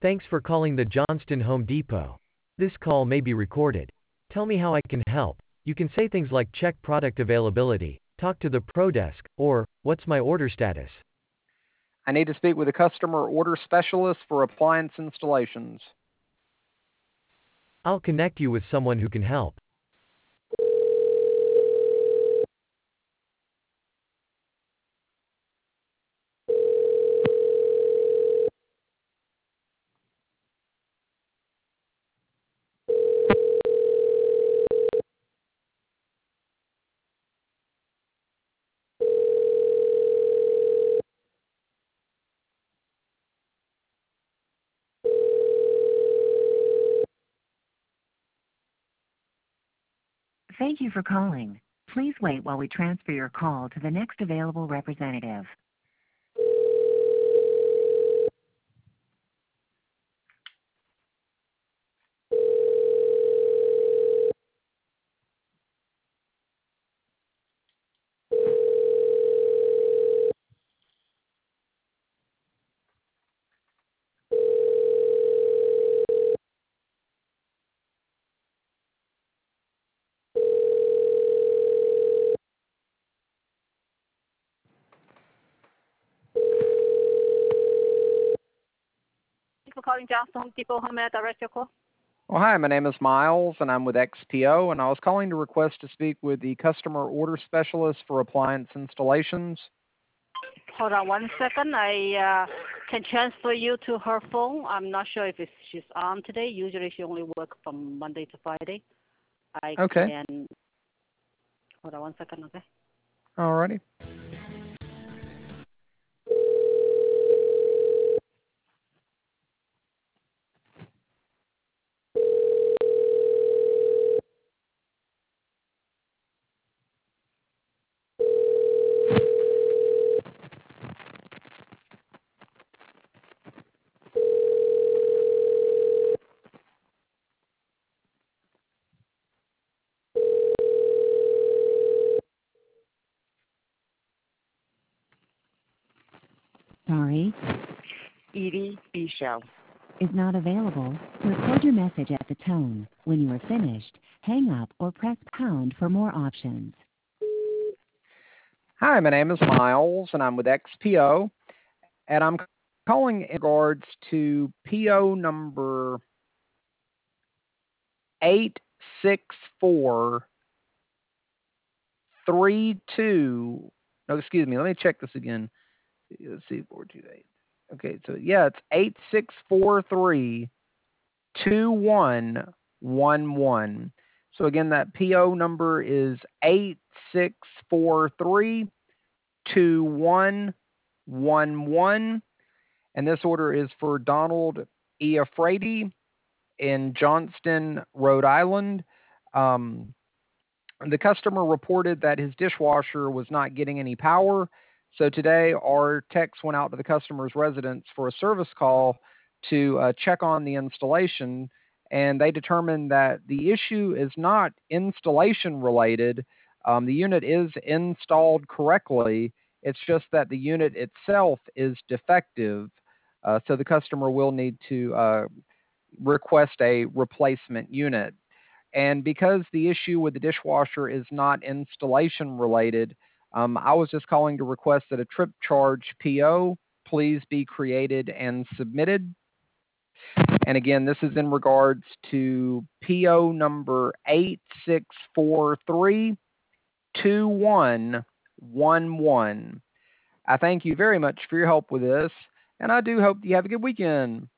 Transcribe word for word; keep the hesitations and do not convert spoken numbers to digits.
Thanks for calling the Johnston Home Depot. This call may be recorded. Tell me how I can help. You can say things like check product availability, talk to the Pro Desk, or what's my order status? I need to speak with a customer order specialist for appliance installations. I'll connect you with someone who can help. Thank you for calling. Please wait while we transfer your call to the next available representative. Thank you for calling Johnston Home Depot. How may I direct your call? Well, hi, my name is Miles, and I'm with X P O, and I was calling to request to speak with the customer order specialist for appliance installations. Hold on one second. I uh, can transfer you to her phone. I'm not sure if it's, she's on today. Usually she only works from Monday to Friday. I Okay. can... Hold on one second, okay? Alrighty. Sorry, Edie B. Show. is not available. Record your message at the tone. When you are finished, hang up or press pound for more options. Hi, my name is Miles, and I'm with X P O, and I'm calling in regards to P O number eight six four three two. No, excuse me. Let me check this again. Let's see, four two eight. Okay, so yeah, it's eight six four three two one one one. So again, that P O number is eight six four three two one one one, and this order is for Donald Iafredi in Johnston, Rhode Island. Um, the customer reported that his dishwasher was not getting any power. So today our techs went out to the customer's residence for a service call to uh, check on the installation, and they determined that the issue is not installation related. Um, the unit is installed correctly. It's just that the unit itself is defective. Uh, so the customer will need to uh, request a replacement unit. And because the issue with the dishwasher is not installation related, um, I was just calling to request that a trip charge P O please be created and submitted. And again, this is in regards to P O number eight six four three two one one one. I thank you very much for your help with this, and I do hope you have a good weekend.